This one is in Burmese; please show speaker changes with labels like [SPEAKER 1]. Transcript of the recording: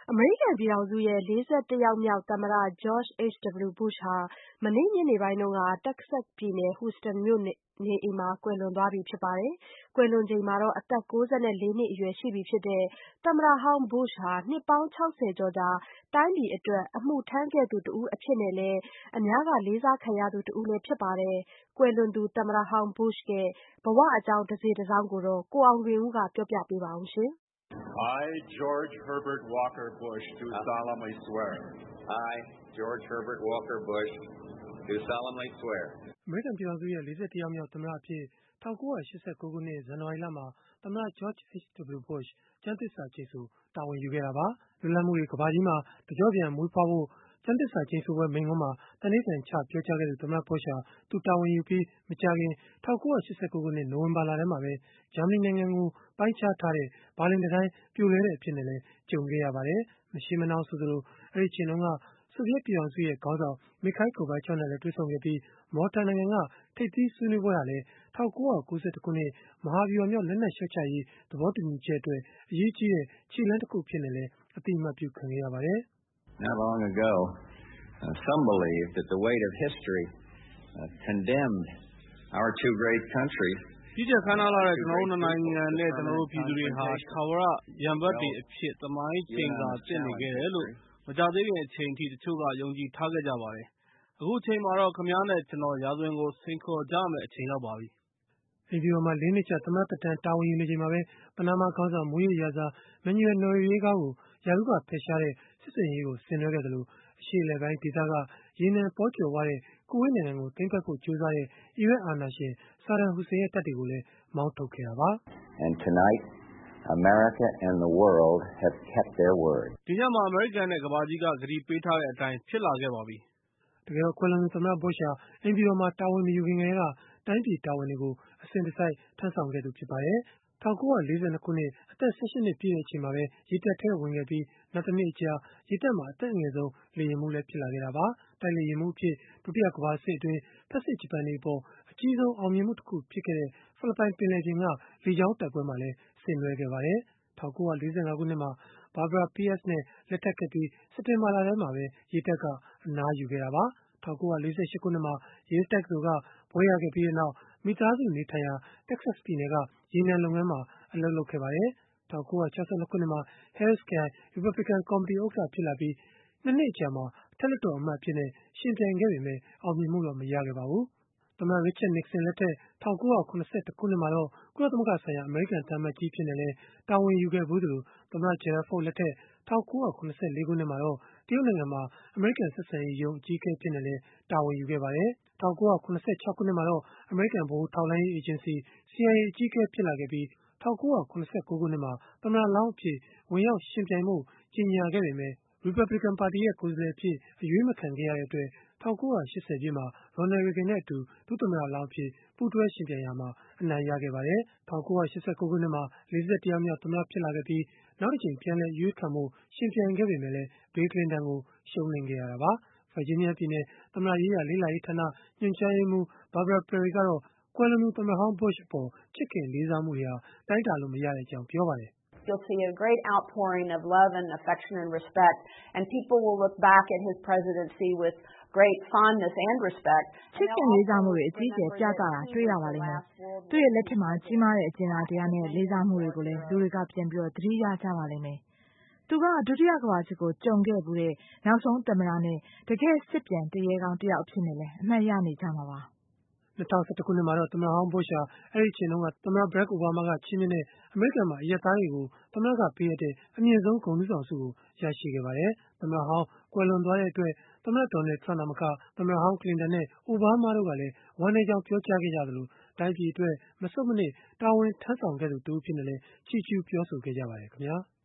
[SPEAKER 1] အမေရိကန်ပြည်ထောင်စုရဲ့ 41 ယောက်မြောက်သမ္မတ George H.W. Bush ဟာ မနေ့ညနေပိုင်းက Texas ပြည်နယ် Houston မြို့နေအိမ်မှာ ကွယ်လွန်သွားပြီဖြစ်ပါတယ်။ ကွယ်လွန်ချိန်မှာ အသက် ၉၄ နှစ်အရွယ်ရှိပြီဖြစ်တဲ့ သမ္မတဟောင်း Bush ဟာ နှစ်ပေါင်း 60 ကျော်ကြာ တိုင်းပြည်အတွက် အမှုထမ်းခဲ့သူတဦးအဖြစ်နဲ့လည်း အများက လေးစားခံရသူတဦးလည်းဖြစ်ပါတယ်။ ကွယ်လွန်သူ သမ္မတဟောင်း Bush ရဲ့ ဘဝအကြောင်းတစေ့တစောင်းကို ကိုအောင်လွင်ဦးက ပြောပြပေးပါမယ်။
[SPEAKER 2] I, George Herbert Walker Bush, do solemnly swear.
[SPEAKER 3] I, George Herbert Walker Bush, do solemnly swear.
[SPEAKER 4] အမေရိကန်ပြည်ထောင်စုရဲ့ 41 ယောက်မြောက်သမ္မတအဖြစ် 1989 ခုနှစ် ဇန်နဝါရီလမှာ သမ္မတ George H.W. Bush ကျမ်းသစ္စာကျိန်ဆို တာဝန်ယူခဲ့တာပါ။ လွတ်လပ်မှုတွေ ကမ္ဘာကြီးမှာ တကျော့ပြန်မွေးဖွားဖို့ ကျမ်းသစ္စာကျိန်ဆိုပွဲ မိန့်ခွန်းမှာ သန္နိဋ္ဌာန်ချပြောကြားခဲ့သူ သမ္မတ Bush ဟာ သူတာဝန်ယူပြီး မကြာခင် 1989 ခုနှစ် နိုဝင်ဘာလထဲမှာပဲ ဂျာမနီနိုင်ငံကို ပိုင်းခြားထားတဲ့ ဘာလင်တံတိုင်း ပြိုလဲတဲ့အဖြစ်နဲ့လည်း ကြုံခဲ့ရပါတယ်။ မရှေးမနှောင်းဆိုသလို အဲဒီအချိန်တုန်းက ဆိုဗီယက်ပြည်ထောင်စုရဲ့ ခေါင်းဆောင် Mikhail Gorbachev နဲ့လည်း တွေ့ဆုံခဲ့ပြီး မော်လတာနိုင်ငံက ထိပ်သီးဆွေးနွေးပွဲဟာလည်း 1990 ခုနှစ် မဟာဗျုဟာမြောက် လက်နက်လျှော့ချရေး သဘောတူညီချက်အတွက် အရေးကြီးတဲ့ ခြေလှမ်းတခုအဖြစ်နဲ့လည်း အသိအမှတ်ပြုခံခဲ့ရပါတယ်
[SPEAKER 3] ။ Not long ago, some believed that the weight of history condemned our two great countries.
[SPEAKER 5] ကြီးကျယ်ခမ်းနားလှတဲ့ ကျွန်တော်တို့ နှစ်နိုင်ငံနဲ့ ကျွန်တော်တို့ပြည်သူတွေဟာ ထာဝရရန်ဘက်တွေအဖြစ် သမိုင်းကျိန်စာသစ်နေခဲ့တယ်လို့ မကြာသေးခင်အချိန်အထိ တချို့က ယုံကြည်ထားခဲ့ကြပါတယ်။ အခုအချိန်မှာတော့ ခင်ဗျားနဲ့ ကျွန်တော် ရာဇဝင်ကို စိန်ခေါ်ကြရမယ့် အချိန်ရောက်ပါပြီ
[SPEAKER 4] ။ အိမ်ဖြူတော်မှာ 4 နှစ်ကြာ သမ္မတသက်တမ်းတာဝန်ယူနေချိန်မှာပဲ ပနားမားခေါင်းဆောင် မူးယစ်ရာဇာ Manuel Noriega ကို ရာထူးကဖယ်ရှားတဲ့ စစ်ဆင်ရေးကို ဆင်နွှဲခဲ့သလို၊ အရှေ့အလယ်ပိုင်းဒေသက ရေနံပေါကြွယ်ဝတဲ့ ကူဝိတ်နိုင်ငံကို သိမ်းပိုက်ဖို့ ကြိုးစားတဲ့ အီရတ်အာဏာရှင် Saddam Hussein ရဲ့ တပ်တွေကိုလည်း မောင်းထုတ်ခဲ့တာပါ
[SPEAKER 3] ။ And tonight, America and the world have kept their word.
[SPEAKER 5] ဒီညမှာ အမေရိကန်နဲ့ ကမ္ဘာကြီးက ကတိပေးထားတဲ့အတိုင်း ဖြစ်လာခဲ့ပါပြီ
[SPEAKER 4] ။ တကယ်တော့ ကွယ်လွန်သူ သမ္မတ Bush ဟာ အိမ်ဖြူတော်မှာ တာဝန်မယူခင်ကတည်းက တိုင်းပြည်တာဝန်တွေကို အစဉ်တစိုက် ထမ်းဆောင်ခဲ့သူ ဖြစ်ပါတယ်။ 1942 ခုနှစ် အသက် 18 နှစ်ပြည့်ချိန်မှာပဲ ရေတပ်ထဲဝင်ခဲ့ပြီး နောက်တနှစ်အကြာ ရေတပ်မှာ အသက်အငယ်ဆုံး လေယာဉ်မှူးလည်း ဖြစ်လာခဲ့တာပါ။ တိုက်လေယာဉ်မှူးအဖြစ် ဒုတိယကမ္ဘာစစ်အတွင်း ဖက်ဆစ်ဂျပန်တွေအပေါ် အကြီးဆုံး အောင်မြင်မှုတခုဖြစ်ခဲ့တဲ့ ဖိလစ်ပိုင်ပင်လယ်ပြင်က လေကြောင်းတိုက်ပွဲမှာလည်း ဆင်နွှဲခဲ့ပါတယ်။ 1945 ခုနှစ်မှာ Barbara Pierce နဲ့ လက်ထပ်ခဲ့ပြီး စက်တင်ဘာလထဲမှာပဲ ရေတပ်က အနားယူခဲ့တာပါ။ 1948 ခုနှစ်မှာ Yale တက္ကသိုလ်က ဘွဲ့ရခဲ့ပြီးနောက် မိသားစုနေထိုင်ရာ Texas ပြည်နယ်က ရေနံလုပ်ငန်းမှာ အလုပ်လုပ်ခဲ့ပါတယ်။ 1962 ခုနှစ်မှာ Harris ခရိုင် ရီပတ်ဘလစ်ကန် ကော်မတီဥက္ကဋ္ဌ ဖြစ်လာပြီး 2 နှစ်အကြာမှာ အထက်လွှတ်တော်အမတ်အဖြစ် ယှဉ်ပြိုင်ခဲ့ပေမဲ့ အောင်မြင်မှုတော့ မရခဲ့ပါဘူး။ သမ္မတ Richard Nixon လက်ထက် 1971 ခုနှစ်မှာတော့ ကုလသမဂ္ဂဆိုင်ရာ အမေရိကန် သံအမတ်ကြီးအဖြစ်နဲ့လည်း တာဝန်ယူခဲ့ဖူးသလို၊ သမ္မတ Gerald Ford လက်ထက် 1974 ခုနှစ်မှာတော့ တရုတ်နိုင်ငံမှာ အမေရိကန် ဆက်ဆံရေးရုံး အကြီးအကဲ အဖြစ်နဲ့လည်း တာဝန်ယူခဲ့ပါတယ်။ 1976 ခုနှစ်မှာတော့ အမေရိကန် ဗဟိုထောက်လှမ်းရေး အေဂျင်စီ CIA အကြီးအကဲ ဖြစ်လာခဲ့ပြီး၊ 1979 ခုနှစ်မှာ သမ္မတလောင်းအဖြစ် ဝင်ရောက်ယှဉ်ပြိုင်ဖို့ ကြေညာခဲ့ပေမဲ့ ရီပတ်ဘလစ်ကန်ပါတီရဲ့ ကိုယ်စားလှယ်အဖြစ် အရွေးမခံခဲ့ရတဲ့အတွက် 1980 ပြည့်မှာ Ronald Reagan နဲ့အတူ ဒုသမ္မတလောင်းအဖြစ် ပူးတွဲယှဉ်ပြိုင်ရာမှာ အနိုင်ရခဲ့ပါတယ်။ 1989 ခုနှစ်မှာ 41 ယောက်မြောက် သမ္မတဖြစ်လာခဲ့ပြီး နောက်တကြိမ် ပြန်လည်အရွေးခံဖို့ ယှဉ်ပြိုင်ခဲ့ပေမဲ့လည်း Bill Clinton ကို ရှုံးနိမ့်ခဲ့ရတာပါ။ ဗာဂျီးနီးယားပြည်နယ် သမ္မတရေးရာ လေ့လာရေးဌာန ညွှန်ကြားရေးမှူး Barbara Perry ကတော့ ကွယ်လွန်သူ သမ္မတဟောင်း Bush အပေါ် ချစ်ခင်လေးစားမှုတွေဟာ တိုင်းတာလို့ မရကြောင်း ပြောပါတယ်
[SPEAKER 1] ။ You'll see a great outpouring of love and affection and respect, and people will look back at his presidency with great fondness and respect.
[SPEAKER 6] ချစ်ခင်လေးစားမှုတွေ အကြီးအကျယ်ပြသတာတွေ့ရပါလိမ့်မယ်။ သူ့ရဲ့လက်ထက်မှာ ကြီးမားတဲ့ အကျဉ်းသားတရားနဲ့ လေးစားမှုတွေကိုလည်း လူတွေက ပြန်ပြီး သတိရကြပါလိမ့်မယ်။ သူက ဒုတိယကမ္ဘာစစ်ကို ကြုံခဲ့ဖူးတဲ့ နောက်ဆုံးသမ္မတနဲ့ တကယ့်စစ်ပြန်သူရဲကောင်းတယောက် အဖြစ်နဲ့လည်း အမှတ်ရနေကြမှာပါ။
[SPEAKER 4] 2011 ခုနှစ်မှာတော့ သမ္မတဟောင်း Bush ဟာ အဲဒီအချိန်တုန်းက သမ္မတ Barack Obama က ချီးမြှင့်တဲ့ အမေရိကန်မှာ အရပ်သားတွေကို သမ္မတက ပေးအပ်တဲ့ အမြင့်ဆုံး ဂုဏ်ထူးဆောင်ဆုကို ရရှိခဲ့ပါတယ်။ သမ္မတဟောင်း ကွယ်လွန်သွားတဲ့အတွက် သမ္မတ Donald Trump သာမက သမ္မတဟောင်း Clinton နဲ့ Obama တို့ကလည်း ဝမ်းနည်းကြောင်း ပြောကြားခဲ့ကြသလို၊ တိုင်းပြည်အတွက် မဆုတ်မနစ် တာဝန်ထမ်းဆောင်ခဲ့သူ တဦးအဖြစ်နဲ့လည်း ချီးကျူးပြောဆိုခဲ့ကြပါတယ်ခင်ဗျာ။